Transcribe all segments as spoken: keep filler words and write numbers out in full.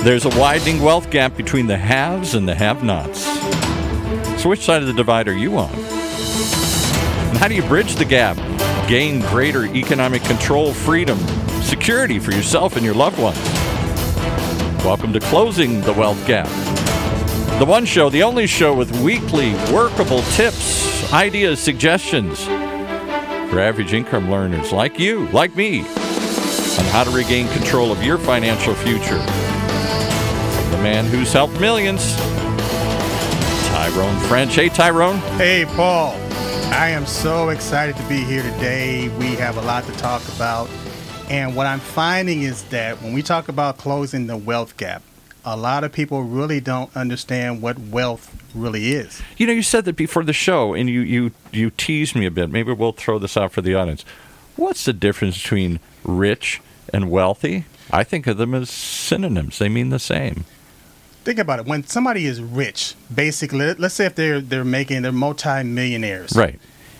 There's a widening wealth gap between the haves and the have-nots. So which side of the divide are you on? And how do you bridge the gap? Gain greater economic control, freedom, security for yourself and your loved ones. Welcome to Closing the Wealth Gap. The one show, the only show with weekly workable tips, ideas, suggestions for average income learners like you, like me, on how to regain control of your financial future. The man who's helped millions, Tyrone French. Hey, Tyrone. Hey, Paul. I am so excited to be here today. We have a lot to talk about. And what I'm finding is that when we talk about closing the wealth gap, a lot of people really don't understand what wealth really is. You know, you said that before the show, and you, you, you teased me a bit. Maybe we'll throw this out for the audience. What's the difference between rich and wealthy? I think of them as synonyms. They mean the same. Think about it. When somebody is rich, basically, let's say if they're they're making, they're multi-millionaires. Right.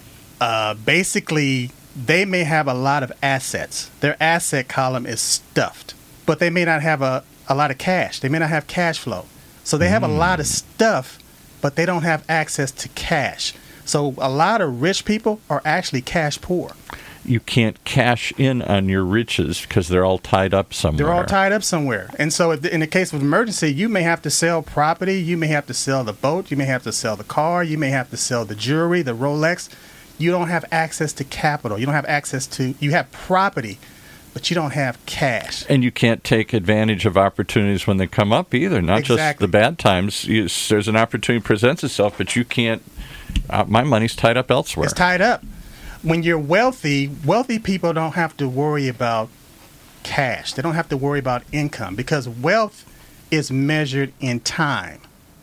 Uh, basically, they may have a lot of assets. Their asset column is stuffed, but they may not have a, a lot of cash. They may not have cash flow. So they have mm. a lot of stuff, but they don't have access to cash. So a lot of rich people are actually cash poor. You can't cash in on your riches because they're all tied up somewhere. They're all tied up somewhere. And so if, in the case of emergency, you may have to sell property. You may have to sell the boat. You may have to sell the car. You may have to sell the jewelry, the Rolex. You don't have access to capital. You don't have access to, you have property, but you don't have cash. And you can't take advantage of opportunities when they come up either. Not exactly. just the bad times. You, there's an opportunity presents itself, but you can't, uh, my money's tied up elsewhere. It's tied up. When you're wealthy, wealthy people don't have to worry about cash. They don't have to worry about income because wealth is measured in time.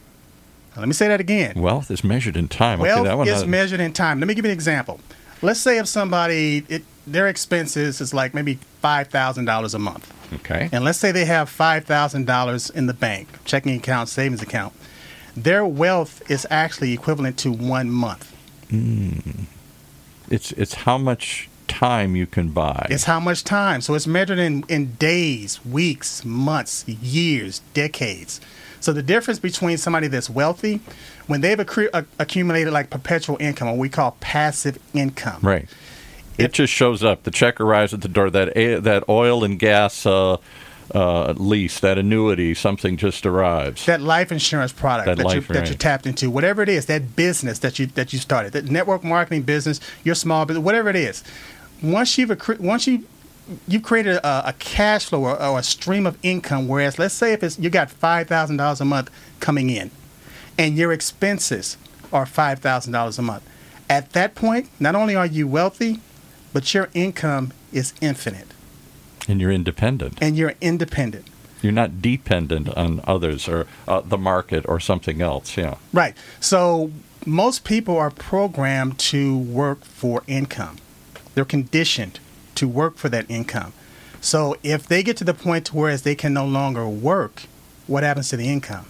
Now, let me say that again. Wealth is measured in time. Wealth okay, that one is uh, measured in time. Let me give you an example. Let's say if somebody, it, their expenses is like maybe five thousand dollars a month. Okay. And let's say they have five thousand dollars in the bank, checking account, savings account. Their wealth is actually equivalent to one month. Mm. It's it's how much time you can buy. It's how much time. So it's measured in, in days, weeks, months, years, decades. So the difference between somebody that's wealthy, when they've accru- uh, accumulated like perpetual income, what we call passive income. Right. It, it just shows up. The check arrives at the door. That a- that oil and gas uh, uh, lease, that annuity, something just arrives. That life insurance product that, that, life, you, that right. you tapped into, whatever it is, that business that you that you started, that network marketing business, your small business, whatever it is. Once you've accru- once you you've created a, a cash flow or, or a stream of income, whereas let's say if it's you got five thousand dollars a month coming in, and your expenses are five thousand dollars a month. At that point, not only are you wealthy, but your income is infinite. And you're independent. And you're independent. You're not dependent on others or uh, the market or something else, yeah. Right. So most people are programmed to work for income. They're conditioned to work for that income. So if they get to the point to where they can no longer work, what happens to the income?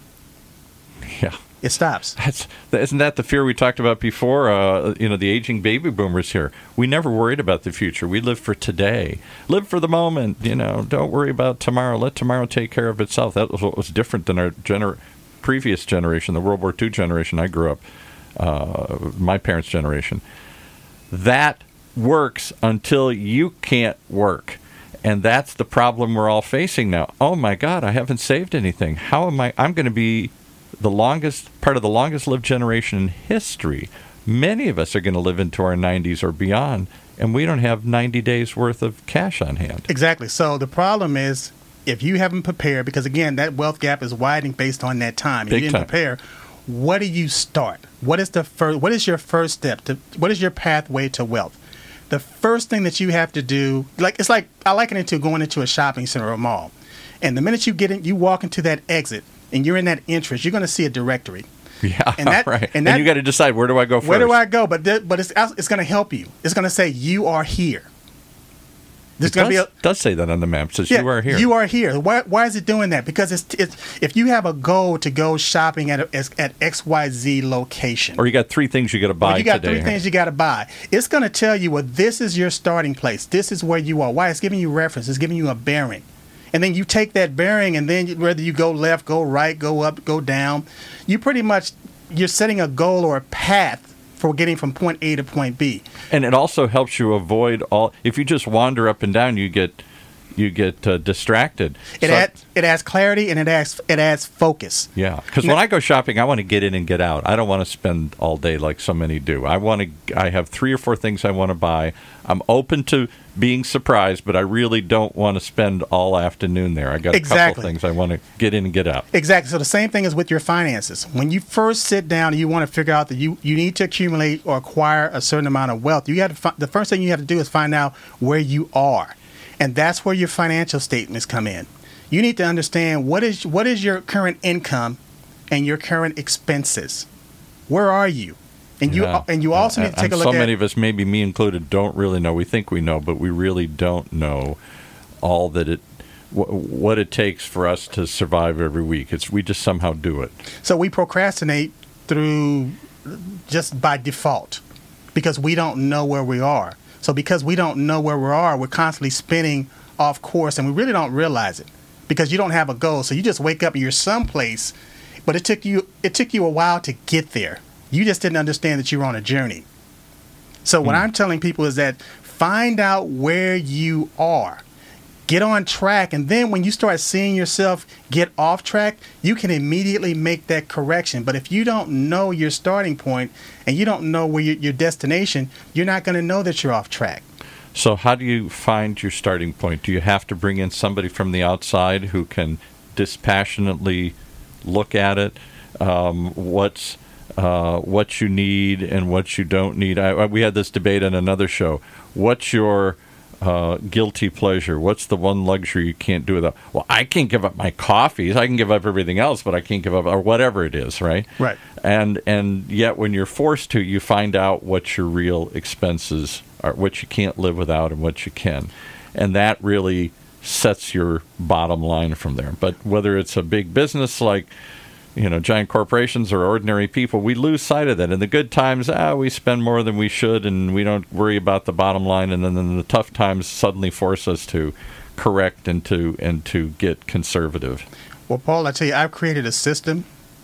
Yeah. It stops. That's, isn't that the fear we talked about before? Uh, you know, the aging baby boomers here. We never worried about the future. We live for today. Live for the moment. You know, don't worry about tomorrow. Let tomorrow take care of itself. That was what was different than our gener- previous generation, the World War Two generation I grew up, uh, my parents' generation. That works until you can't work. And that's the problem we're all facing now. Oh, my God, I haven't saved anything. How am I? I'm going to be the longest part of the longest lived generation in history. Many of us are going to live into our nineties or beyond, and we don't have ninety days worth of cash on hand. Exactly. So the problem is if you haven't prepared, because again, that wealth gap is widening based on that time. If Big you didn't time. prepare, what do you start? What is the first? What is your first step to? What is your pathway to wealth? The first thing that you have to do, like it's like I liken it to going into a shopping center or a mall, and the minute you get in, you walk into that exit. And you're in that entrance, you're going to see a directory. Yeah, and that, right. And, that, and you got to decide, where do I go first? Where do I go? But th- but it's it's going to help you. It's going to say, you are here. There's it does, be a, does say that on the map. It says, yeah, you are here. You are here. Why, why is it doing that? Because it's, it's if you have a goal to go shopping at a, at X Y Z location. Or you got three things you got to buy or you got today. three things you got to buy. It's going to tell you, well, this is your starting place. This is where you are. Why? It's giving you reference. It's giving you a bearing. And then you take that bearing, and then whether you go left, go right, go up, go down, you pretty much, you're setting a goal or a path for getting from point A to point B. And it also helps you avoid all, if you just wander up and down, you get you get uh, distracted. It so, adds it adds clarity, and it adds it adds focus. Yeah, because when I go shopping, I want to get in and get out. I don't want to spend all day like so many do. I want to. I have three or four things I want to buy. I'm open to being surprised, but I really don't want to spend all afternoon there. I got a Exactly. couple things I want to get in and get out. Exactly. So the same thing is with your finances. When you first sit down and you want to figure out that you, you need to accumulate or acquire a certain amount of wealth, you have to fi- the first thing you have to do is find out where you are. And that's where your financial statements come in. You need to understand what is what is your current income and your current expenses. Where are you? And Yeah. you and you also need to take and a look so at many of us, maybe me included, don't really know. We think we know, but we really don't know all that it wh- what it takes for us to survive every week. It's we just somehow do it. So we procrastinate through just by default because we don't know where we are. So because we don't know where we are, we're constantly spinning off course, and we really don't realize it because you don't have a goal. So you just wake up and you're someplace, but it took you it took you a while to get there. You just didn't understand that you were on a journey. So what I'm telling people is that find out where you are. Get on track, and then when you start seeing yourself get off track, you can immediately make that correction. But if you don't know your starting point and you don't know where your, your destination, you're not going to know that you're off track. So how do you find your starting point? Do you have to bring in somebody from the outside who can dispassionately look at it? Um, what's uh, what you need and what you don't need? I, I, we had this debate on another show. What's your Uh, guilty pleasure? What's the one luxury you can't do without? Well, I can't give up my coffees. I can give up everything else, but I can't give up, or whatever it is, right? Right. And and yet, when you're forced to, you find out what your real expenses are, what you can't live without, and what you can, and that really sets your bottom line from there. But whether it's a big business like, you know, giant corporations or ordinary people, we lose sight of that. In the good times, ah, we spend more than we should, and we don't worry about the bottom line. And then in the tough times, suddenly force us to correct and to and to get conservative. Well, Paul, I tell you, I've created a system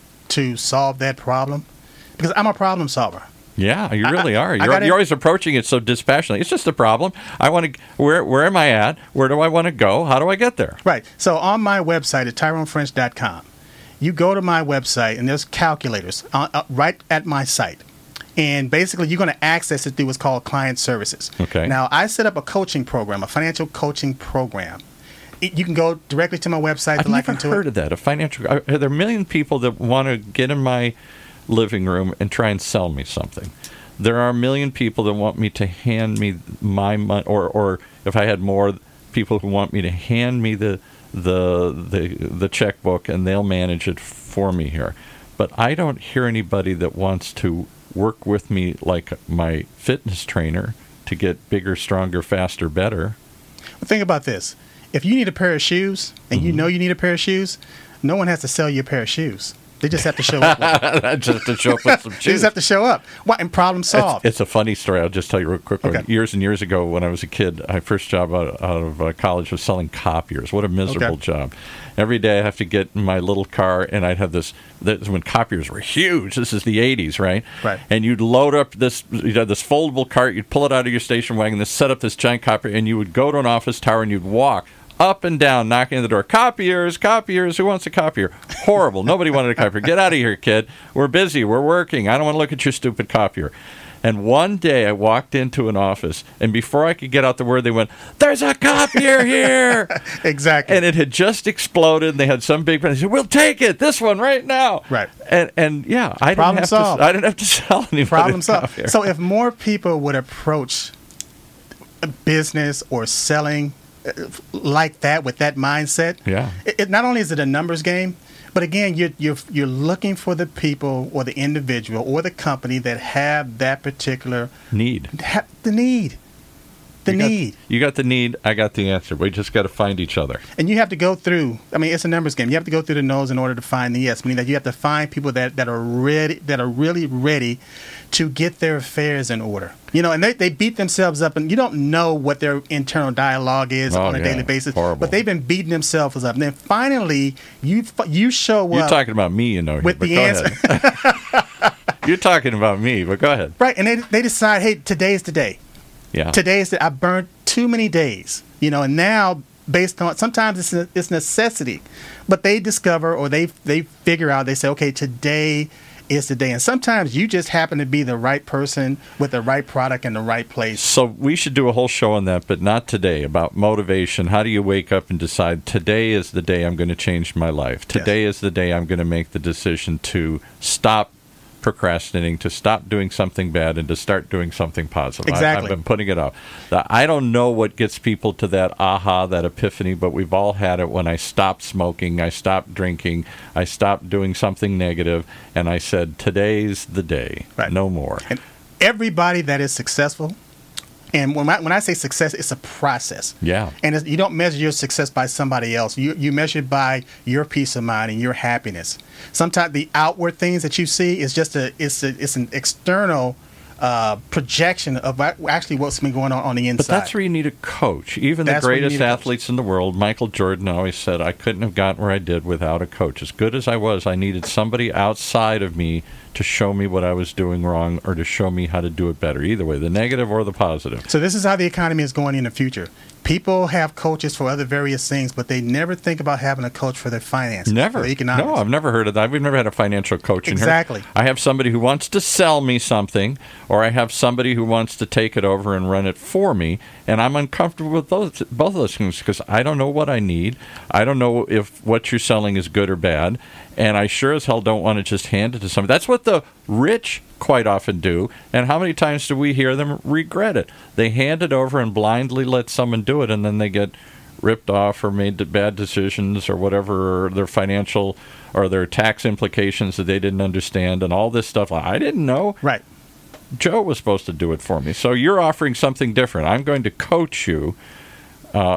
to solve that problem because I'm a problem solver. Yeah, you I- really I- are. I You're, gotta- you're always approaching it so dispassionately. It's just a problem. I want to. Where where am I at? Where do I want to go? How do I get there? Right. So on my website at tyrone french dot com, you go to my website, and there's calculators uh, uh, right at my site. And basically, you're going to access it through what's called client services. Okay. Now, I set up a coaching program, a financial coaching program. It, you can go directly to my website I've to like never into heard it. of that. A financial. Are there are a million people that want to get in my living room and try and sell me something. There are a million people that want me to hand me my money, or or if I had more people who want me to hand me the the the the checkbook and they'll manage it for me here. But I don't hear anybody that wants to work with me like my fitness trainer to get bigger, stronger, faster, better. Well, think about this. If you need a pair of shoes and Mm-hmm. you know you need a pair of shoes, no one has to sell you a pair of shoes. They just have to show up. with it. Just to show up with some They shoes. just have to show up. What? And problem solved. It's, it's a funny story. I'll just tell you real quick. Okay. Years and years ago, when I was a kid, my first job out, out of uh, college was selling copiers. What a miserable Okay. job. Every day I have to get in my little car, and I'd have this, this when copiers were huge. This is the eighties, right? Right. And you'd load up this, you'd have this foldable cart, you'd pull it out of your station wagon, this set up this giant copier, and you would go to an office tower and you'd walk up and down, knocking on the door. Copiers, copiers, who wants a copier? Horrible. Nobody wanted a copier. Get out of here, kid. We're busy. We're working. I don't want to look at your stupid copier. And one day I walked into an office, and before I could get out the word, they went, "There's a copier here!" Exactly. And it had just exploded, and they had some big. They said, "We'll take it. This one right now." Right. And and yeah, I Problem didn't have solved. to. I didn't have to sell anybody Problem a solved. copier. So if more people would approach a business or selling uh, like that with that mindset, Yeah. it, it not only is it a numbers game, but again, you're you're you're looking for the people or the individual or the company that have that particular Need. ha- the need. The you got, need. You got the need. I got the answer. We just got to find each other. And you have to go through, I mean, it's a numbers game. You have to go through the no's in order to find the yes, meaning that you have to find people that, that are ready, that are really ready to get their affairs in order. You know, and they, they beat themselves up, and you don't know what their internal dialogue is oh, on a yeah. daily basis. Horrible. But they've been beating themselves up. And then finally, you you show up. You're talking about me, you know, here, with but the go answer. ahead. You're talking about me, but go ahead. Right, and they, they decide, hey, today's the day. Yeah. Today is the, I burned too many days, you know, and now based on, sometimes it's a, it's necessity, but they discover or they they figure out, they say, okay, today is the day. And sometimes you just happen to be the right person with the right product in the right place. So we should do a whole show on that, but not today, about motivation. How do you wake up and decide today is the day I'm going to change my life? Today Yes. is the day I'm going to make the decision to stop procrastinating, to stop doing something bad, and to start doing something positive. Exactly. I, I've been putting it off. I don't know what gets people to that aha, that epiphany, but we've all had it when I stopped smoking, I stopped drinking, I stopped doing something negative, and I said, today's the day. Right. No more. And everybody that is successful, and when I, when I say success, it's a process. Yeah. And it's, you don't measure your success by somebody else. You you measure it by your peace of mind and your happiness. Sometimes the outward things that you see is just a it's a, it's an external uh, projection of actually what's been going on on the inside. But that's where you need a coach. Even That's the where you greatest need a coach. athletes in the world, Michael Jordan always said, I couldn't have gotten where I did without a coach. As good as I was, I needed somebody outside of me to show me what I was doing wrong or to show me how to do it better. Either way, the negative or the positive. So this is how the economy is going in the future. People have coaches for other various things, but they never think about having a coach for their finances, Never. for their economics. No, I've never heard of that. We've never had a financial coach in Exactly. here. I have somebody who wants to sell me something, or I have somebody who wants to take it over and run it for me, and I'm uncomfortable with those, both of those things because I don't know what I need. I don't know if what you're selling is good or bad, and I sure as hell don't want to just hand it to somebody. That's what the rich quite often do, and how many times do we hear them regret it? They hand it over and blindly let someone do it, and then they get ripped off or made bad decisions or whatever, or their financial or their tax implications that they didn't understand, and all this stuff. I didn't know. Right. Joe was supposed to do it for me. So you're offering something different. I'm going to coach you uh,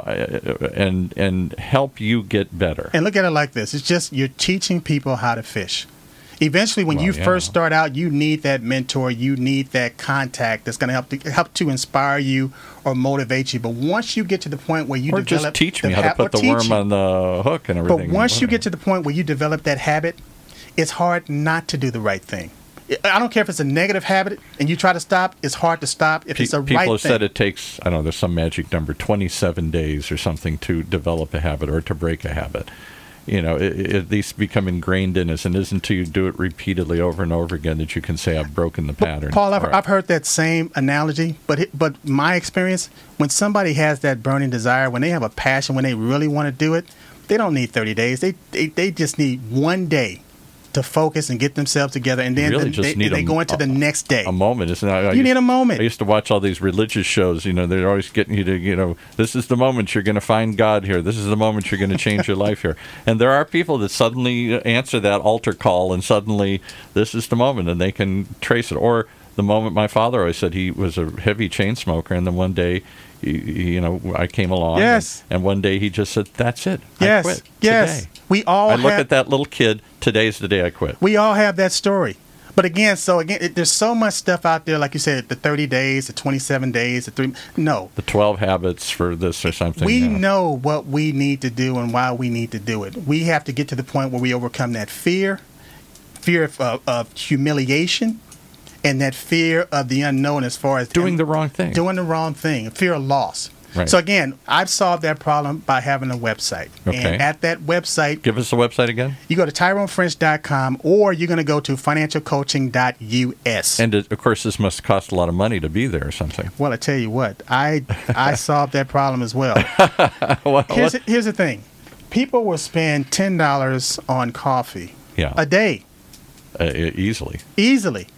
and and help you get better. And look at it like this. It's just you're teaching people how to fish. Eventually, when Well, you yeah. first start out, you need that mentor. You need that contact that's going to help to help to inspire you or motivate you. But once you get to the point where you Or develop just teach the me how to ha- put or the teach worm you. on the hook and everything. But once you get to the point where you develop that habit, it's hard not to do the right thing. I don't care if it's a negative habit and you try to stop, it's hard to stop if Pe- it's a people right have thing. said it takes, I don't know, there's some magic number, twenty-seven days or something to develop a habit or to break a habit. You know, it, it at least become ingrained in us, and isn't until you do it repeatedly over and over again that you can say, I've broken the pattern. Paul, I've, All right. I've heard that same analogy, but it, but my experience, when somebody has that burning desire, when they have a passion, when they really want to do it, they don't need thirty days. They they, they just need one day to focus and get themselves together, and then really the, just they, need they a- go into the next day. A moment, isn't it? I, I You used- need a moment. I used to watch all these religious shows. You know, they're always getting you to, you know, this is the moment you're going to find God here. This is the moment you're going to change your life here. And there are people that suddenly answer that altar call, and suddenly this is the moment, and they can trace it. Or the moment my father always said he was a heavy chain smoker, and then one day, he, he- you know, I came along. Yes. And, and one day he just said, "That's it. yes, I quit yes. today." We all I look have, at that little kid. Today's the day I quit. We all have that story. But again, so again, it, there's so much stuff out there, like you said, the thirty days, the twenty-seven days, the three. No, The twelve habits for this or something. we you know. know what we need to do and why we need to do it. We have to get to the point where we overcome that fear, fear of, of, of humiliation, and that fear of the unknown as far as Doing the wrong thing. doing the wrong thing, fear of loss. Right. So again, I've solved that problem by having a website. Okay. And at that website, Give us the website again. you go to tyrone french dot com or you're going to go to financial coaching dot U S. And it, of course, this must cost a lot of money to be there or something. Well, I tell you what, I I solved that problem as well. What- Here's, what- the, here's the thing. People will spend ten dollars on coffee yeah, a day, uh, e- easily. easily.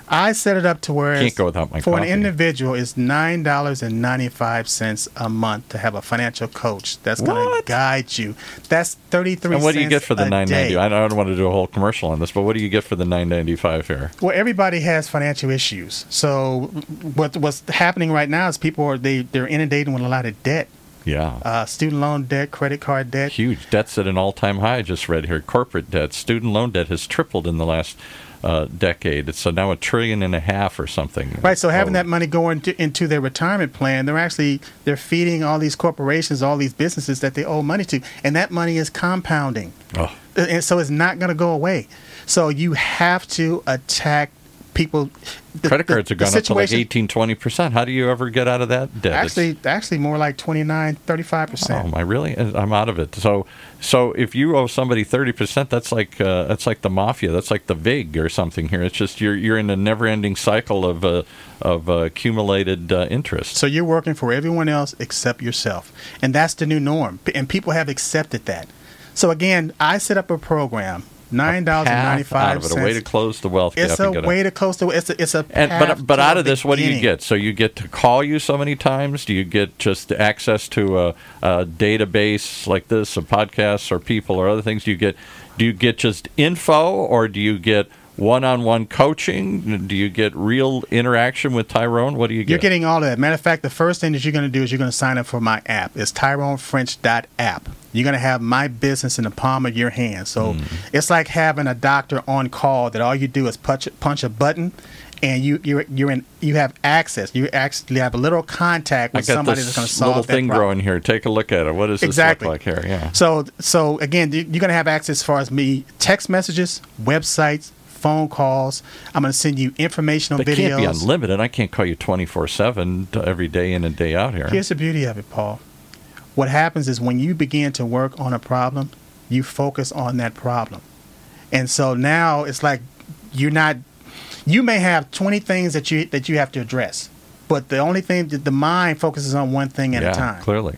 I set it up to where Can't it's- go without my for coffee. an individual, it's nine dollars and ninety-five cents a month to have a financial coach that's going to What? guide you. That's thirty-three And what do you get for the a nine ninety? day. I don't want to do a whole commercial on this, but what do you get for the nine ninety-five here? Well, everybody has financial issues. So what what's happening right now is people are they they're inundated with a lot of debt, Yeah. uh, student loan debt, credit card debt. Huge. Debt's at an all-time high, I just read here. Corporate debt, student loan debt has tripled in the last uh, decade. It's uh, now a trillion and a half or something. Right, so having Oh, that money go into, into their retirement plan, they're actually they're feeding all these corporations, all these businesses that they owe money to, and that money is compounding, Oh, and so it's not going to go away. So you have to attack people. The, credit the- cards are the going up to like situation- eighteen, twenty percent. How do you ever get out of that debt? It's- Actually, actually more like twenty-nine, thirty-five Oh, percent. am I really? I'm out of it. So, so if you owe somebody thirty percent, that's like uh, that's like the mafia. That's like the Vig or something here. It's just you're you're in a never-ending cycle of uh, of uh, accumulated uh, interest. So you're working for everyone else except yourself, and that's the new norm. P- And people have accepted that. So again, I set up a program, nine dollars and Path ninety-five out of it, a way to cents. close the wealth It's gap. and a get way to close the. It's a. It's a. And path but but to out a of this, what do you beginning. get? So you get to call you so many times. Do you get just access to a, a database like this, of podcasts or people or other things? Do you get do you get just info, or do you get one-on-one coaching? Do you get real interaction with Tyrone? What do you get? You're getting all of that. Matter of fact, the first thing that you're going to do is you're going to sign up for my app. It's tyrone french dot app. You're going to have my business in the palm of your hand. So Hmm. it's like having a doctor on call that all you do is punch punch a button, and you you're you're in you have access. You actually have a little contact I with got somebody this that's going to solve little that thing problem. growing here. Take a look at it. What does this Exactly. look like here? Yeah. So, so again, you- you're going to have access as far as me, text messages, websites, phone calls. I'm going to send you informational They videos. can't be unlimited. I can't call you twenty-four seven every day in and day out here. Here's the beauty of it, Paul. What happens is when you begin to work on a problem, you focus on that problem. And so now it's like you're not you may have twenty things that you that you have to address, but the only thing that the mind focuses on one thing at yeah, a time. clearly.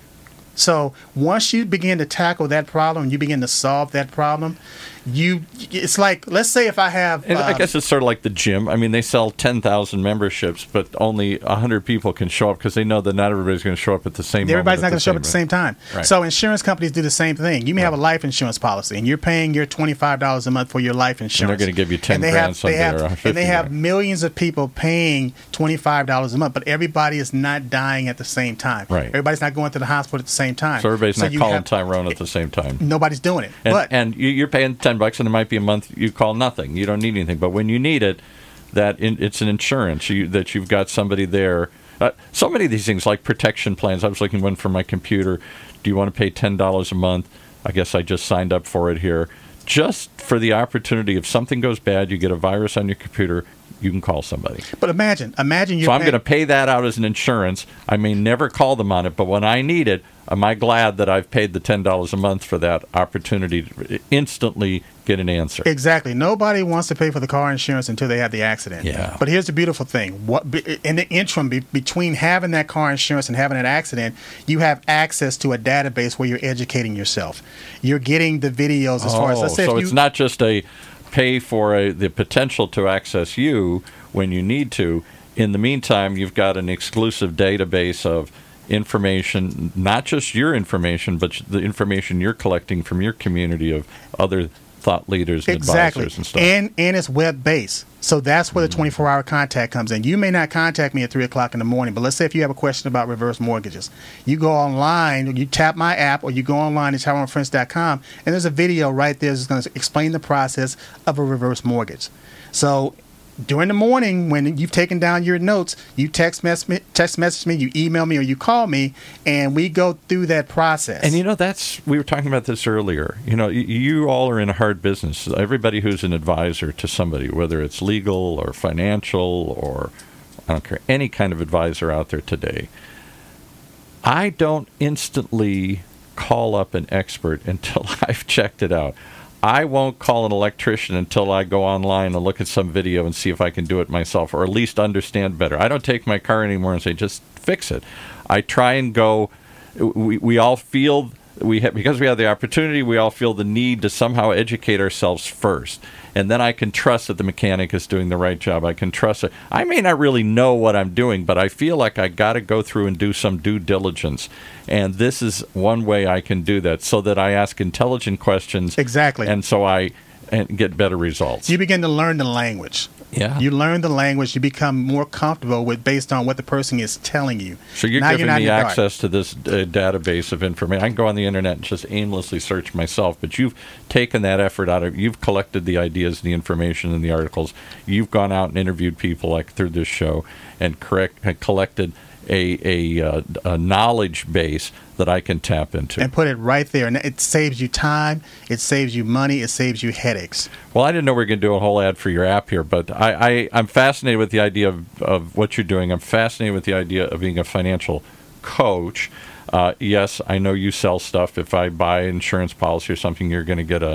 So once you begin to tackle that problem, you begin to solve that problem, you it's like, let's say if I have And I uh, guess it's sort of like the gym. I mean, they sell ten thousand memberships, but only one hundred people can show up because they know that not everybody's going to show up at the same moment. everybody's not at going the to show up at the same time. Right. So insurance companies do the same thing. You may have a life insurance policy, and you're paying your twenty-five dollars a month for your life insurance. gonna give you ten And they grand have, someday they have, or And fifty they have grand. millions of people paying twenty-five dollars a month, but everybody is not dying at the same time. Right. Everybody's not going to the hospital at the same time. So everybody's not you calling have- Tyrone at the same time. Nobody's doing it. And, but and you, you're paying ten bucks, and it might be a month you call nothing. You don't need anything. But when you need it, that in, it's an insurance you, that you've got somebody there. Uh, so many of these things, like protection plans. I was looking at one for my computer. Do you want to pay ten dollars a month? I guess I just signed up for it here. Just for the opportunity, if something goes bad, you get a virus on your computer, you can call somebody. but imagine, imagine you're So I'm paying- going to pay that out as an insurance. I may never call them on it, but when I need it, am I glad that I've paid the ten dollars a month for that opportunity to instantly get an answer? Exactly. Nobody wants to pay for the car insurance until they have the accident. Yeah. But here's the beautiful thing: what be- in the interim be, between having that car insurance and having that accident, you have access to a database where you're educating yourself. You're getting the videos as far as let's say so if you, it's not just a pay for a, the potential to access you when you need to. In the meantime, you've got an exclusive database of information, not just your information, but the information you're collecting from your community of other thought leaders and exactly, advisors and stuff. and and it's web based. So that's where the twenty-four hour contact comes in. You may not contact me at three o'clock in the morning, but let's say if you have a question about reverse mortgages, you go online, you tap my app, or you go online to tyrone french dot com, and there's a video right there that's going to explain the process of a reverse mortgage. So during the morning, when you've taken down your notes, you text mess me, text message me, you email me, or you call me, and we go through that process. And you know, that's, we were talking about this earlier. You know, you, you all are in a hard business. Everybody who's an advisor to somebody, whether it's legal or financial or, I don't care, any kind of advisor out there today, I don't instantly call up an expert until I've checked it out. I won't call an electrician until I go online and look at some video and see if I can do it myself, or at least understand better. I don't take my car anymore and say, just fix it. I try and go, we, we all feel we have, because we have the opportunity, we all feel the need to somehow educate ourselves first. And then I can trust that the mechanic is doing the right job. I can trust it. I may not really know what I'm doing, but I feel like I got to go through and do some due diligence. And this is one way I can do that, so that I ask intelligent questions. Exactly. And so I and get better results. You begin to learn the language. Yeah. You learn the language. You become more comfortable with based on what the person is telling you. So you're now giving you're me not in the access to this uh, database of information. I can go on the internet and just aimlessly search myself, but you've taken that effort out of, you've collected the ideas, the information, and the articles. You've gone out and interviewed people like through this show and correct and collected a a, uh, a knowledge base that I can tap into. And put it right there. And it saves you time, it saves you money, it saves you headaches. Well, I didn't know we were going to do a whole ad for your app here, but I, I, I'm fascinated with the idea of, of what you're doing. I'm fascinated with the idea of being a financial coach. Uh, yes, I know you sell stuff. If I buy insurance policy or something, you're going to get a,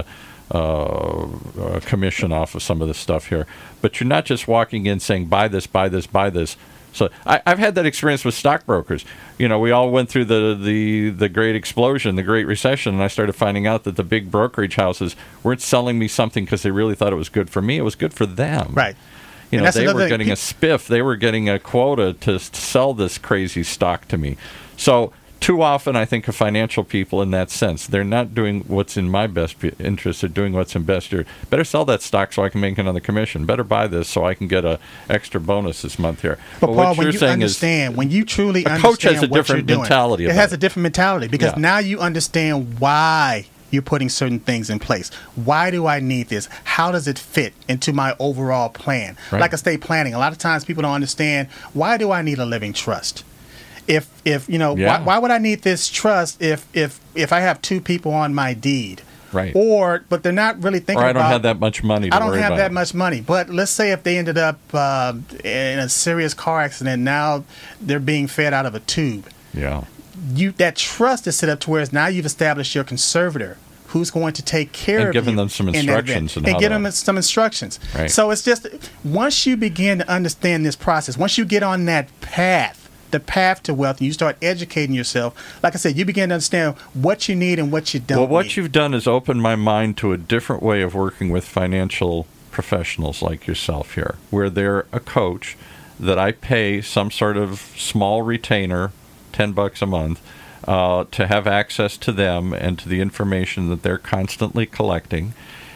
uh, a commission off of some of the stuff here. But you're not just walking in saying, buy this, buy this, buy this. So I, I've had that experience with stockbrokers. You know, we all went through the, the, the great explosion, the great recession, and I started finding out that the big brokerage houses weren't selling me something because they really thought it was good for me. It was good for them. Right. You And know, that's they another were thing. getting a spiff. They were getting a quota to, to sell this crazy stock to me. So too often, I think of financial people in that sense. They're not doing what's in my best p- interest. They're doing what's in best. You're, better sell that stock so I can make another commission. Better buy this so I can get a extra bonus this month here. But, But Paul, what when you're you saying understand, is, when you truly a understand coach has a what different you're doing, mentality it about has it. a different mentality because Yeah. now you understand why you're putting certain things in place. Why do I need this? How does it fit into my overall plan? Right. Like estate planning, a lot of times people don't understand, why do I need a living trust? If if you know Yeah. why, why would I need this trust if if if I have two people on my deed, Right. Or but they're not really thinking or I don't about. have that much money to I don't worry have about. that much money, but let's say if they ended up uh, in a serious car accident, now they're being fed out of a tube. Yeah. You that trust is set up to where now you've established your conservator, who's going to take care And of giving you them some in that instructions event. on and how give to- them some instructions. Right. So it's just once you begin to understand this process, once you get on that path, the path to wealth, and you start educating yourself, like I said, you begin to understand what you need and what you don't Well, what need. you've done is open my mind to a different way of working with financial professionals like yourself here, where they're a coach that I pay some sort of small retainer, ten bucks a month, uh, to have access to them and to the information that they're constantly collecting.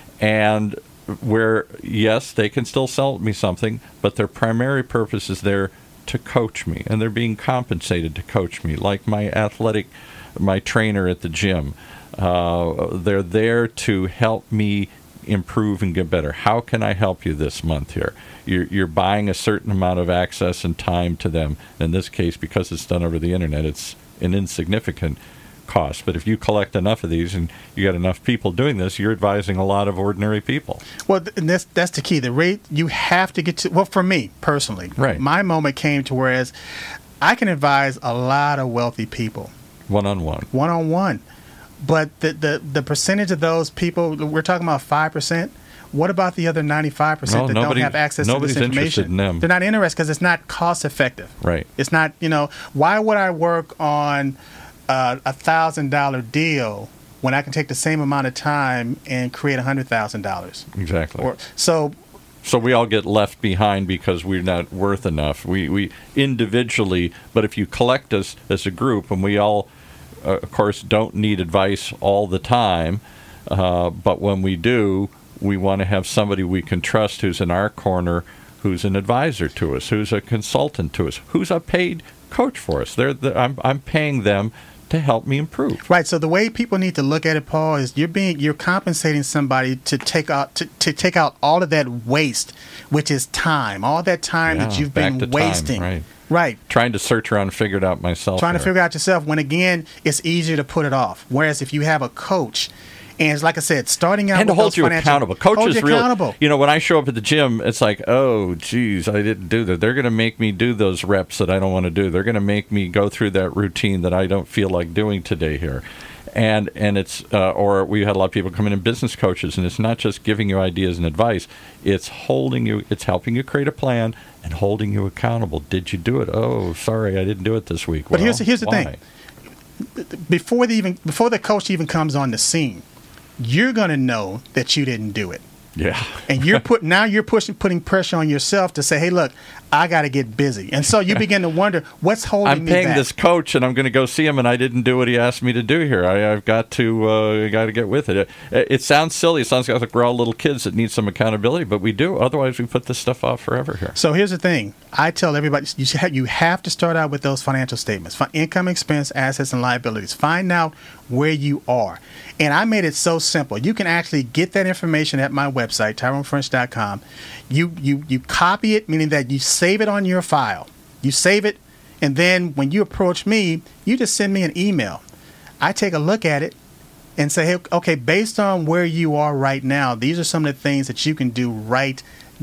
And where, yes, they can still sell me something, but their primary purpose is there to coach me, and they're being compensated to coach me, like my athletic, my trainer at the gym. Uh, they're there to help me improve and get better. How can I help you this month here? You're, you're buying a certain amount of access and time to them. In this case, because it's done over the internet, it's an insignificant cost. But if you collect enough of these and you got enough people doing this, you're advising a lot of ordinary people. Well, th- and that's that's the key. The rate you have to get to. Well, for me personally, Right. my moment came to whereas I can advise a lot of wealthy people One-on-one. one on one, but the the the percentage of those people we're talking about five percent. What about the other ninety-five percent No, that don't nobody- have access to nobody's this information? interested in them. They're not interested because it's not cost effective. Right. It's not. You know, why would I work on uh, a thousand dollar deal when I can take the same amount of time and create a hundred thousand dollars? Exactly. Or so. So we all get left behind because we're not worth enough. We we individually, but if you collect us as a group, and we all, uh, of course, don't need advice all the time, uh, but when we do, we want to have somebody we can trust who's in our corner, who's an advisor to us, who's a consultant to us, who's a paid coach for us. They're the, I'm I'm paying them to help me improve. Right. So the way people need to look at it, Paul, is you're being you're compensating somebody to take out to, to take out all of that waste, which is time, all that time Yeah, that you've back been to time, wasting. right. Right. Trying to search around and figure it out myself. Trying to here. figure out yourself when again it's easier to put it off. Whereas if you have a coach, and it's like I said, starting out and to with hold those you financial- accountable. Coach hold is you really, accountable. you know, when I show up at the gym, it's like, oh, geez, I didn't do that. They're going to make me do those reps that I don't want to do. They're going to make me go through that routine that I don't feel like doing today here. And and it's, uh, or we had a lot of people come in and business coaches, and it's not just giving you ideas and advice. It's holding you, it's helping you create a plan and holding you accountable. Did you do it? Oh, sorry, I didn't do it this week. But Well, here's here's the why? thing. before the even before the coach even comes on the scene, you're going to know that you didn't do it. Yeah. And you're put now you're pushing putting pressure on yourself to say, hey, look, I got to get busy. And so you begin to wonder what's holding I'm me paying back. this coach, and I'm going to go see him, and I didn't do what he asked me to do here. I, I've got to uh, got to get with it. it. It sounds silly. It sounds like we're all little kids that need some accountability, but we do. Otherwise, we put this stuff off forever here. So here's the thing. I tell everybody, you should have, you have to start out with those financial statements, fi- income, expense, assets, and liabilities. Find out where you are. And I made it so simple. You can actually get that information at my website, tyrone french dot com. You, you, you copy it, meaning that you save it on your file. You save it, and then when you approach me, you just send me an email. I take a look at it and say, hey, okay, based on where you are right now, these are some of the things that you can do right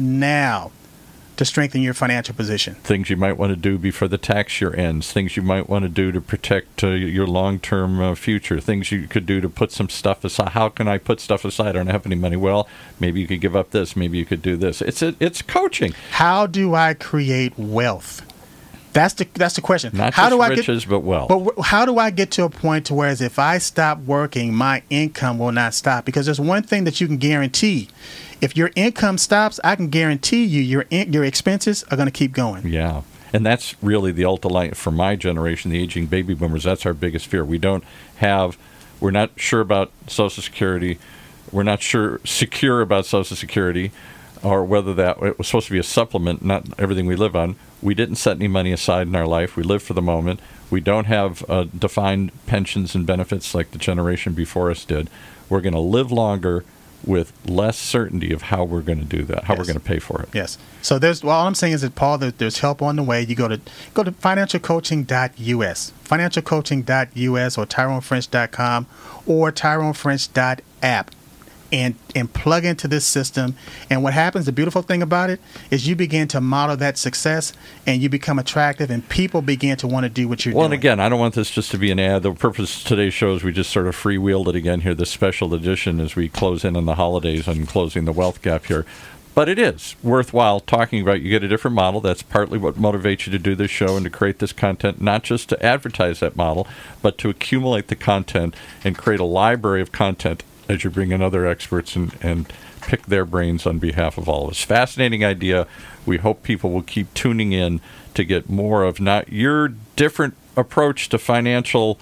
now to strengthen your financial position. Things you might want to do before the tax year ends. Things you might want to do to protect uh, your long-term uh, future. Things you could do to put some stuff aside. How can I put stuff aside? I don't have any money. Well, maybe you could give up this. Maybe you could do this. It's a, it's coaching. How do I create wealth? That's the that's the question. Not how just do I riches, get, but wealth. But wh- how do I get to a point to where as if I stop working, my income will not stop? Because there's one thing that you can guarantee. If your income stops, I can guarantee you your in, your expenses are going to keep going. Yeah. And that's really the ultimate for my generation, the aging baby boomers. That's our biggest fear. We don't have, we're not sure about Social Security. We're not sure, secure about Social Security, or whether that it was supposed to be a supplement, not everything we live on. We didn't set any money aside in our life. We live for the moment. We don't have uh, defined pensions and benefits like the generation before us did. We're going to live longer with less certainty of how we're going to do that, how Yes. we're going to pay for it. Yes. So there's well, all I'm saying is that, Paul, there, there's help on the way. You go to go to financial coaching dot U S, financial coaching dot U S, or tyrone french dot com, or tyrone french dot app. And and plug into this system. And what happens, the beautiful thing about it, is you begin to model that success, and you become attractive, and people begin to want to do what you're well, doing. and again, I don't want this just to be an ad. The purpose of today's show is we just sort of freewheeled it again here, this special edition as we close in on the holidays and closing the wealth gap here. But it is worthwhile talking about. You get a different model. That's partly what motivates you to do this show and to create this content, not just to advertise that model, but to accumulate the content and create a library of content as you bring in other experts and, and pick their brains on behalf of all of us. Fascinating idea. We hope people will keep tuning in to get more of not your different approach to financial,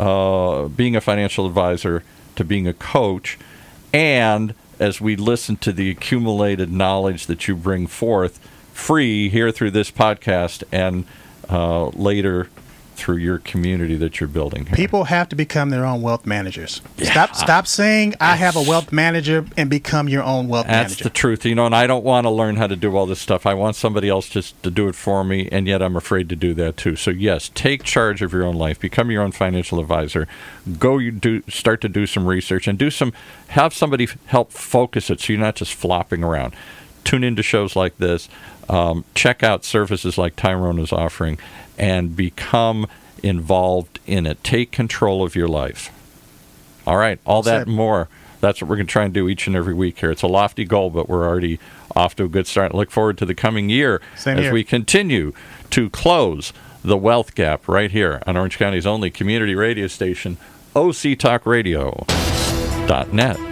uh, being a financial advisor, to being a coach, and as we listen to the accumulated knowledge that you bring forth free here through this podcast and uh, later through your community that you're building here. People have to become their own wealth managers. Yeah. Stop stop saying I have a wealth manager and become your own wealth That's manager. the truth. You know, and I don't want to learn how to do all this stuff. I want somebody else just to do it for me, and yet I'm afraid to do that too. So yes, take charge of your own life. Become your own financial advisor. Go you do start to do some research and do some have somebody help focus it so you're not just flopping around. Tune into shows like this. Um, check out services like Tyrone is offering, and become involved in it. Take control of your life. All right, all that and more. That's what we're going to try and do each and every week here. It's a lofty goal, but we're already off to a good start. Look forward to the coming year Same as here. we continue to close the wealth gap right here on Orange County's only community radio station, O C talk radio dot net.